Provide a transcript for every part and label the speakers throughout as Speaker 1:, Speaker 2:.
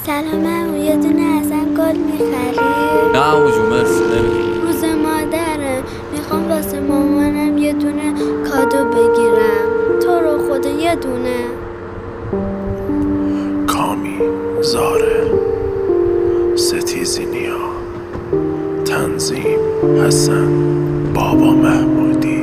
Speaker 1: سلام عمو، یه دونه ازم گل میخری؟
Speaker 2: نه عمو مرسی نمیدونم.
Speaker 1: روز مادرم، میخوام واسه مامانم یه دونه کادو بگیرم. تو رو خدا یه دونه.
Speaker 3: کامی، زاره، ستیزی نیا، تنظیم حسن، بابا محمودی.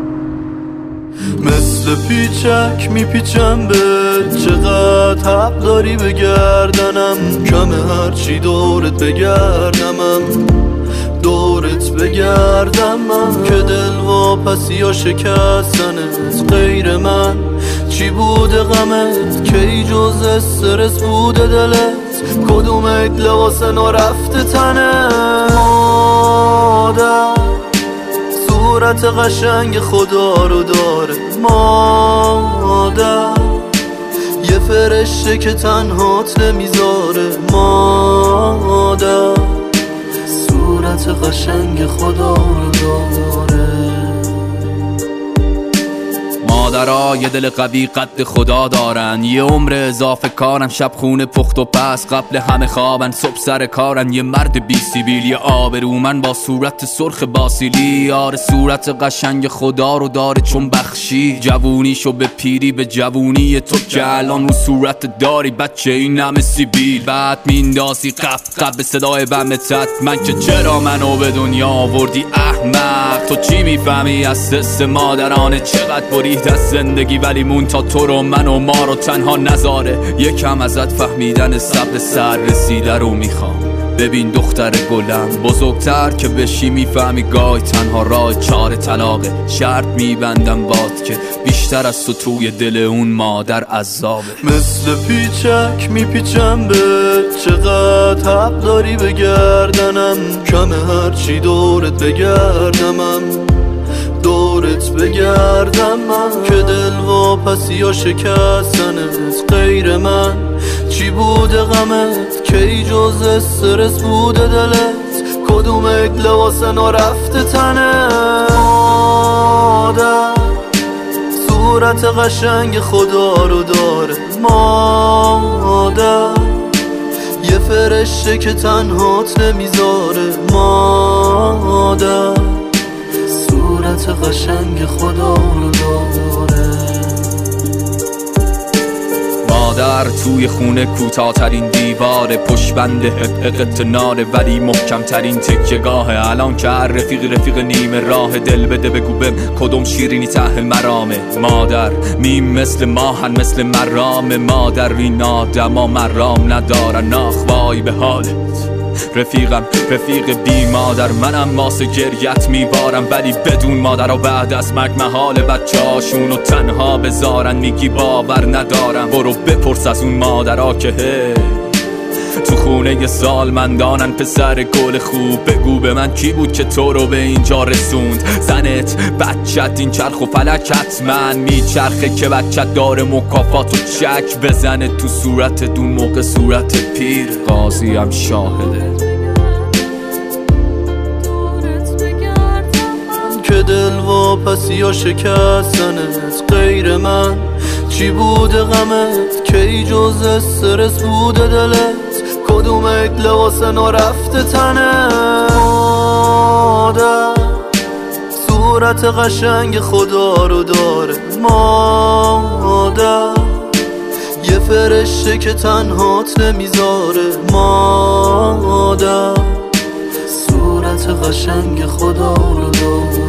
Speaker 4: مثل پیچک میپیچم به چقدر حق داری بگردنم، کمه هرچی دورت بگردمم، دورت بگردمم که دل واپسی یا شکستنت غیر من چی بوده غمت، کی جز استرس بوده دلت، کدومت لباس نرفته تنت. مادر صورت قشنگ خدا رو داره، مادر یه فرشته که تنهات نمیذاره، مادر صورت قشنگ خدا رو داره.
Speaker 2: مادرها یه دل قوی قد خدا دارن، یه عمر اضافه کارن، شب خونه پخت و پس قبل همه خوابن، صبح سر کارن، یه مرد بی سیبیل، یه آبرومن با صورت سرخ باسیلی. آره صورت قشنگ خدا رو داره چون بخشی جوونیشو به پیری، به جوونی تو که الان رو صورت داری بچه این همه سیبیل. بعد میندازی قب به صدای بمتت، من که چرا منو به دنیا آوردی احمق، تو چی میفهمی از سس مادرانه، چقدر برید از زندگی ولی مون تا تو رو من و ما رو تنها نذاره. یکم ازت فهمیدن صبر سر رسیده رو میخوام، ببین دختر گلم بزرگتر که بشی میفهمی گاهی تنها راه چاره طلاقه. شرط میبندم باد که بیشتر از تو توی دل اون مادر عذابه.
Speaker 4: مثل پیچک میپیچم به چقدر حق داری بگردنم، کمه هرچی دورت بگردمم، دورت بگردمم که دل واپسی یا شکستنت غیر من چی بوده غمت، کی جز استرس بوده دلت، کدومت لباس نرفته تنت. مادر صورت قشنگ خدا رو داره، مادر یه فرشته که تنهات نمیذاره، مادر صورت قشنگ خدا رو داره.
Speaker 2: مادر توی خونه کوتاه‌ترین دیواره، پشتبند حقیقت ناره ولی محکم‌ترین تکیه‌گاهه. الان که هر رفیق نیمه راه، دل بده بگو بهم کدوم شیرینی ته مرامه. مادر میم مثل ماهن مثل مرام، مادر این آدما مرام ندارن، آخ وای به حالت. رفیق بی مادر منم، واسه گریت میبارم ولی بدون مادر و بعد از مرگ محال بچه هاشونو تنها بذارن. میگی باور ندارم، برو بپرس از اون مادرها که تو خونه سالمندانن. پسر گل خوب بگو به من کی بود که تو رو به اینجا رسوند، زنت بچت این چرخ و فلک حتما میچرخه که بچت داره مکافات و چک بزنه تو صورت دون موقع صورت پیر. قاضی هم شاهده
Speaker 4: که دل واپسی یا شکستنت غیر من چی بوده غمت، کی جز استرس بوده دلت، کدومت لباس نرفته تنت. مادر صورت قشنگ خدا رو داره، مادر یه فرشته که تنهات نمیذاره، مادر صورت قشنگ خدا رو داره.